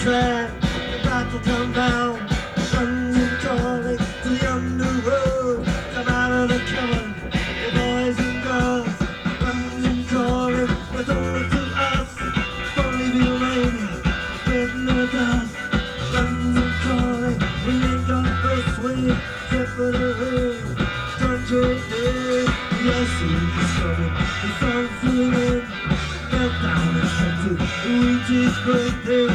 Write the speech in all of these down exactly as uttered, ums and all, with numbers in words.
track, the battle come down, London calling to the underworld. Come out of the cover, the boys and girls. London calling, but only to us. Only be raining in the dust. London calling, we ain't got no swing, except for the rain. Country day, yes, it's coming, the sun's zooming. Meltdown expected, which is great day.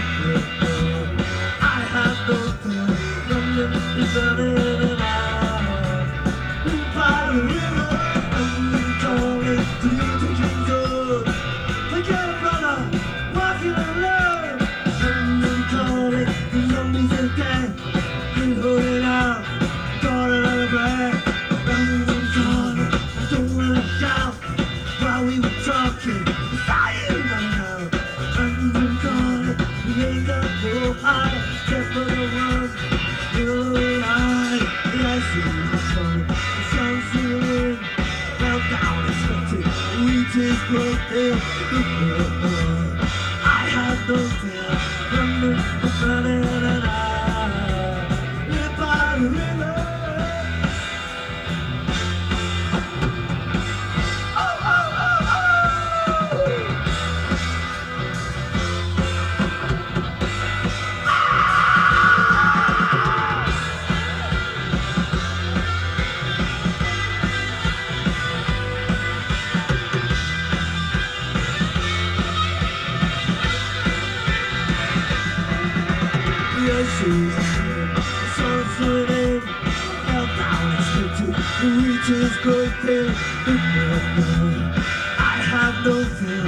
I have no fear, London is running and I by the river, London calling to you to King's Road. Forget it, brother, walking alone. London calling, the zombies are dead. We hold it out, got another breath. London calling, I don't wanna shout while we were talking. Dying right now, London calling, we ain't got no high, except for the one blue eye. The ice is falling, the sun's zooming, meltdown expected, wheat is broken. I have no fear, London is running and I live by the river. The sun's swimming, meltdown expected, the wheat is broken. I have no fear.